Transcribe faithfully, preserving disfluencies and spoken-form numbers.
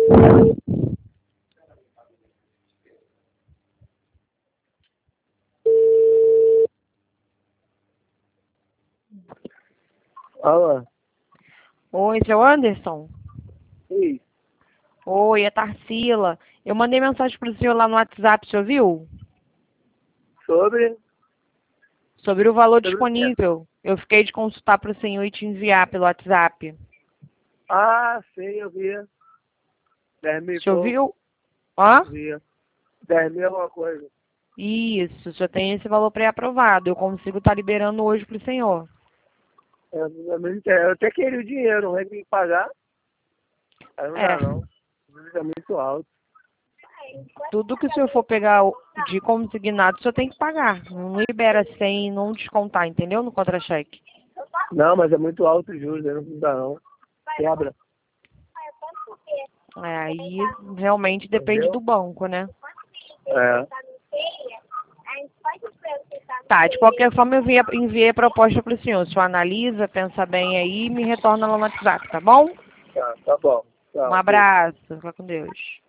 Alô? Oi, seu Anderson? Oi. Oi, é Tarsila. Eu mandei mensagem pro senhor lá no WhatsApp, o senhor viu? Sobre? Sobre o valor Sobre o quê? disponível. Eu fiquei de consultar pro senhor e te enviar pelo WhatsApp. Ah, sim, eu vi. Dez mil O e senhor pouco. viu? Hã? Vi. Dez mil é alguma coisa. Isso, já tem esse valor pré-aprovado. Eu consigo estar liberando hoje pro senhor. Eu, eu, não entendo. Eu até queria o dinheiro, não vai me pagar. Aí não É, dá, não. O juros é muito alto. tudo que o senhor for pegar de consignado, o senhor tem que pagar. Não libera sem não descontar, entendeu? No contra-cheque. Não, mas é muito alto os juros, aí não dá, não. Quebra. É, aí realmente depende Entendeu? do banco, né? É. Tá, de qualquer forma eu enviei, enviei a proposta para o senhor. O senhor analisa, pensa bem aí e me retorna lá no WhatsApp, tá bom? Tá, tá bom. Um Tchau, beijo. abraço, fica com Deus.